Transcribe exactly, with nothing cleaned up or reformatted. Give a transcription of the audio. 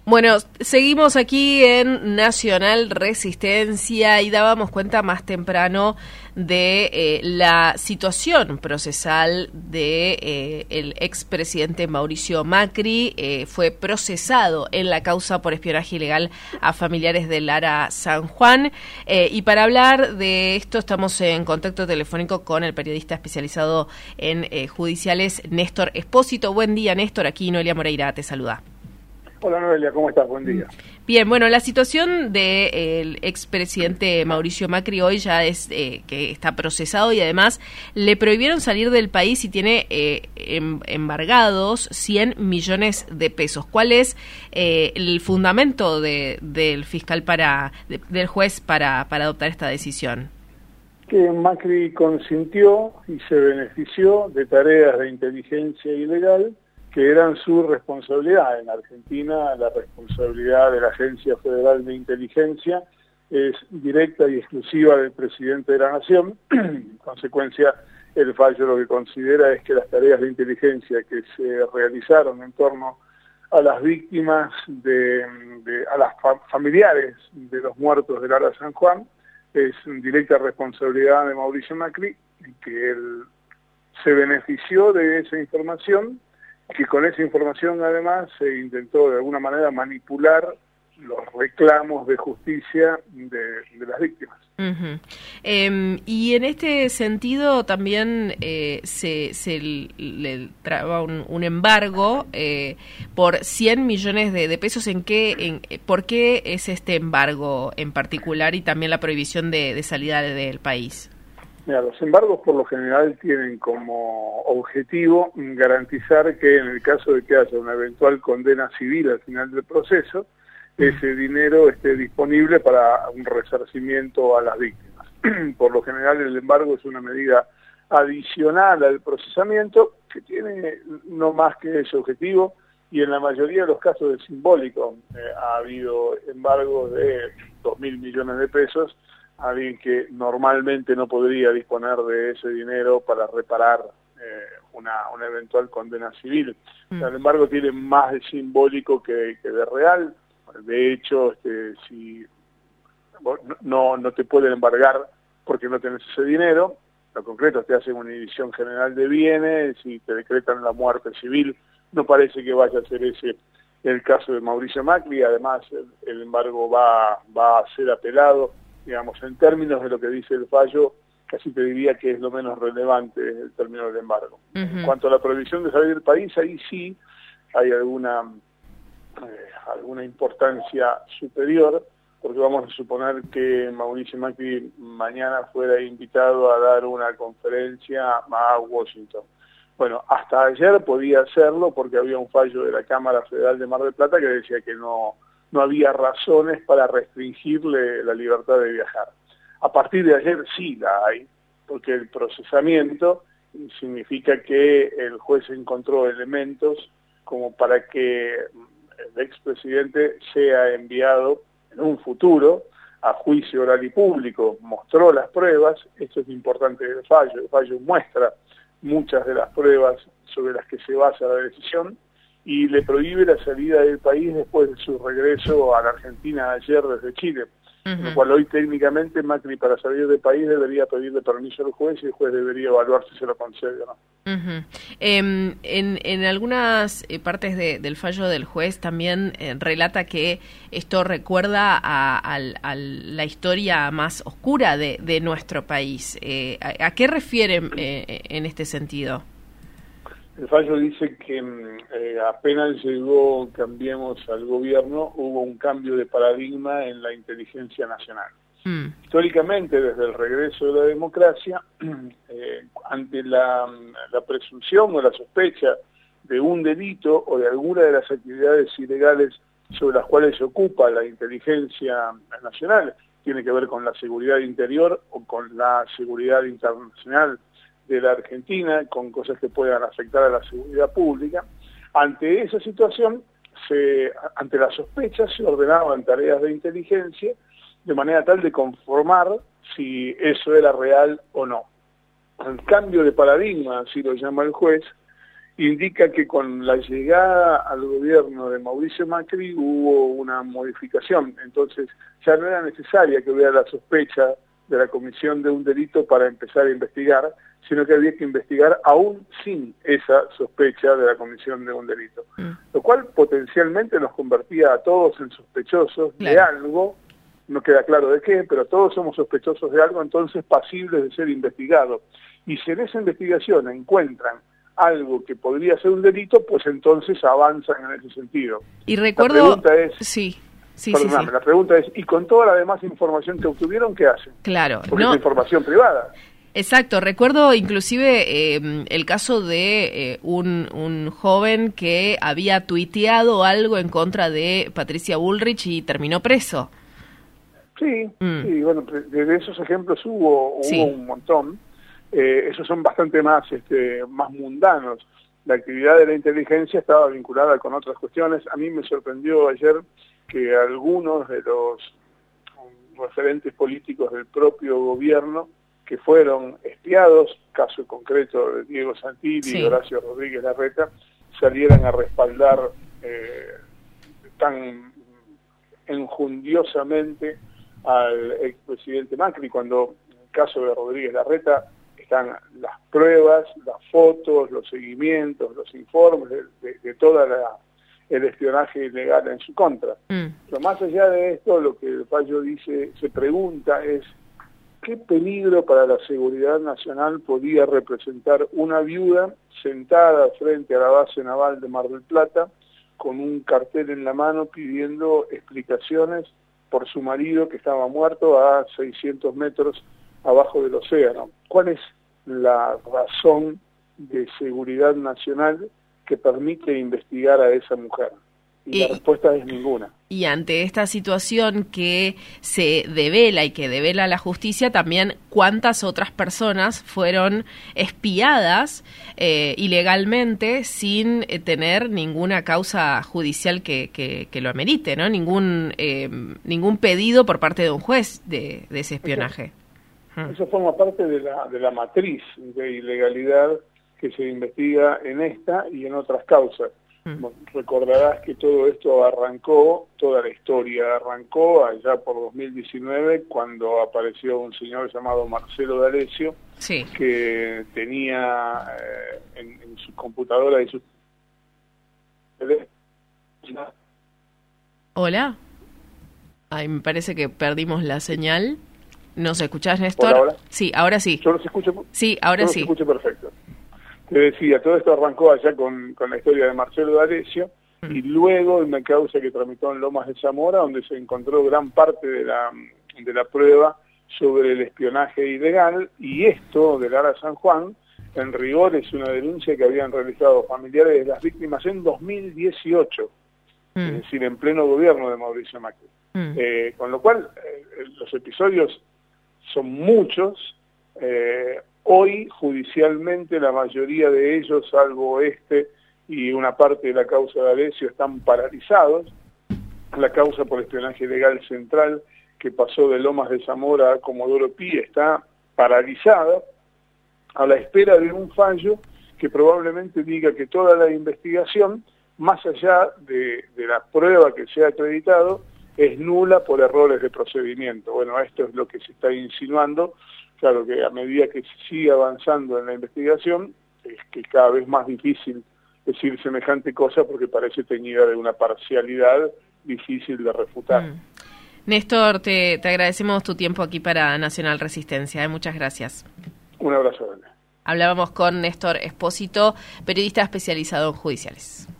Bueno, seguimos aquí en Nacional Resistencia y dábamos cuenta más temprano de eh, la situación procesal de eh, el expresidente Mauricio Macri. Eh, fue procesado en la causa por espionaje ilegal a familiares de Lara San Juan. Eh, y para hablar de esto estamos en contacto telefónico con el periodista especializado en eh, judiciales, Néstor Espósito. Buen día, Néstor. Aquí Noelia Moreira te saluda. Hola Noelia, ¿cómo estás? Buen día. Bien, bueno, la situación del expresidente Mauricio Macri hoy ya es eh, que está procesado y además le prohibieron salir del país y tiene eh, em, embargados cien millones de pesos. ¿Cuál es eh, el fundamento de, del fiscal para, de, del juez para, para adoptar esta decisión? Que Macri consintió y se benefició de tareas de inteligencia ilegal que eran su responsabilidad. En Argentina, la responsabilidad de la Agencia Federal de Inteligencia es directa y exclusiva del presidente de la Nación. En consecuencia, el fallo lo que considera es que las tareas de inteligencia que se realizaron en torno a las víctimas, de, de a las fa familiares de los muertos de Lara San Juan, es directa responsabilidad de Mauricio Macri, y que él se benefició de esa información, que con esa información además se intentó de alguna manera manipular los reclamos de justicia de, de las víctimas. Uh-huh. eh, y en este sentido también eh, se, se le traba un, un embargo eh, por cien millones de, de pesos. ¿En qué, en, ¿Por qué es este embargo en particular y también la prohibición de, de salida del país? Mira, los embargos por lo general tienen como objetivo garantizar que en el caso de que haya una eventual condena civil al final del proceso, ese dinero esté disponible para un resarcimiento a las víctimas. Por lo general el embargo es una medida adicional al procesamiento que tiene no más que ese objetivo, y en la mayoría de los casos es simbólico. Eh, ha habido embargos de dos mil millones de pesos a alguien que normalmente no podría disponer de ese dinero para reparar eh, una, una eventual condena civil. Mm. Sin embargo, tiene más de simbólico que, que de real. De hecho, este, si no, no te pueden embargar porque no tenés ese dinero, lo concreto te hacen una inhibición general de bienes y te decretan la muerte civil. No parece que vaya a ser ese el caso de Mauricio Macri. Además, el, el embargo va, va a ser apelado. Digamos, en términos de lo que dice el fallo, casi te diría que es lo menos relevante el término del embargo. Uh-huh. En cuanto a la prohibición de salir del país, ahí sí hay alguna, eh, alguna importancia superior, porque vamos a suponer que Mauricio Macri mañana fuera invitado a dar una conferencia a Washington. Bueno, hasta ayer podía hacerlo porque había un fallo de la Cámara Federal de Mar del Plata que decía que no... no había razones para restringirle la libertad de viajar. A partir de ayer sí la hay, porque el procesamiento significa que el juez encontró elementos como para que el expresidente sea enviado en un futuro a juicio oral y público. Mostró las pruebas, esto es importante del fallo, el fallo muestra muchas de las pruebas sobre las que se basa la decisión, y le prohíbe la salida del país después de su regreso a la Argentina ayer desde Chile. Uh-huh. Lo cual hoy técnicamente Macri para salir del país debería pedirle permiso al juez y el juez debería evaluar si se lo concede o no. Uh-huh. eh, en, en algunas eh, partes de, del fallo del juez también eh, relata que esto recuerda a, a, a la historia más oscura de, de nuestro país. Eh, ¿a, ¿A qué refieren eh, en este sentido? El fallo dice que eh, apenas llegó Cambiemos al gobierno, hubo un cambio de paradigma en la inteligencia nacional. Mm. Históricamente, desde el regreso de la democracia, eh, ante la, la presunción o la sospecha de un delito o de alguna de las actividades ilegales sobre las cuales se ocupa la inteligencia nacional, tiene que ver con la seguridad interior o con la seguridad internacional de la Argentina, con cosas que puedan afectar a la seguridad pública. Ante esa situación, se, ante la sospecha, se ordenaban tareas de inteligencia de manera tal de conformar si eso era real o no. El cambio de paradigma, así lo llama el juez, indica que con la llegada al gobierno de Mauricio Macri hubo una modificación, entonces ya no era necesaria que hubiera la sospecha de la comisión de un delito para empezar a investigar, sino que había que investigar aún sin esa sospecha de la comisión de un delito, mm. lo cual potencialmente nos convertía a todos en sospechosos claro. de algo, no queda claro de qué, pero todos somos sospechosos de algo, entonces pasibles de ser investigados. Y si en esa investigación encuentran algo que podría ser un delito, pues entonces avanzan en ese sentido. Y recuerdo... La pregunta es... Sí. Sí, Perdóname, sí, sí. La pregunta es, ¿y con toda la demás información que obtuvieron, qué hacen? Claro. Porque no. es información privada. Exacto, recuerdo inclusive eh, el caso de eh, un, un joven que había tuiteado algo en contra de Patricia Bullrich y terminó preso. Sí, mm. sí, bueno, de esos ejemplos hubo, hubo sí. un montón. Eh, esos son bastante más, este, más mundanos. La actividad de la inteligencia estaba vinculada con otras cuestiones. A mí me sorprendió ayer que algunos de los referentes políticos del propio gobierno que fueron espiados, caso concreto de Diego Santilli sí. y Horacio Rodríguez Larreta, salieran a respaldar eh, tan enjundiosamente al expresidente Macri, cuando en el caso de Rodríguez Larreta están las pruebas, las fotos, los seguimientos, los informes de, de, de toda la el espionaje ilegal en su contra. Mm. Pero más allá de esto, lo que el fallo dice, se pregunta es ¿qué peligro para la seguridad nacional podía representar una viuda sentada frente a la base naval de Mar del Plata con un cartel en la mano pidiendo explicaciones por su marido que estaba muerto a seiscientos metros abajo del océano? ¿Cuál es la razón de seguridad nacional que permite investigar a esa mujer? Y, y la respuesta es ninguna. Y ante esta situación que se devela y que devela la justicia, también cuántas otras personas fueron espiadas eh, ilegalmente sin eh, tener ninguna causa judicial que, que, que lo amerite, ¿no? Ningún eh, ningún pedido por parte de un juez de, de ese espionaje. Eso, eso forma parte de la, de la matriz de ilegalidad que se investiga en esta y en otras causas. Mm. Recordarás que todo esto arrancó, toda la historia arrancó allá por dos mil diecinueve, cuando apareció un señor llamado Marcelo D'Alessio, sí. que tenía eh, en, en su computadora y su... Hola. Ay, me parece que perdimos la señal. ¿Nos escuchás, Néstor? Hola, hola. Sí, ahora sí. Yo los escucho. Sí, ahora yo sí. Los escucho perfecto. Te decía, todo esto arrancó allá con, con la historia de Marcelo D'Alessio mm. y luego una causa que tramitó en Lomas de Zamora, donde se encontró gran parte de la, de la prueba sobre el espionaje ilegal, y esto del Ara San Juan, en rigor, es una denuncia que habían realizado familiares de las víctimas en dos mil dieciocho, mm. es decir, en pleno gobierno de Mauricio Macri. Mm. Eh, con lo cual, eh, los episodios son muchos. eh, Hoy, judicialmente, la mayoría de ellos, salvo este y una parte de la causa de D'Alessio, están paralizados. La causa por espionaje ilegal central, que pasó de Lomas de Zamora a Comodoro Pi, está paralizada a la espera de un fallo que probablemente diga que toda la investigación, más allá de, de la prueba que se ha acreditado, es nula por errores de procedimiento. Bueno, esto es lo que se está insinuando. Claro que a medida que se sigue avanzando en la investigación, es que cada vez más difícil decir semejante cosa porque parece teñida de una parcialidad difícil de refutar. Mm. Néstor, te, te agradecemos tu tiempo aquí para Nacional Resistencia. ¿eh? Muchas gracias. Un abrazo. Hablábamos con Néstor Espósito, periodista especializado en judiciales.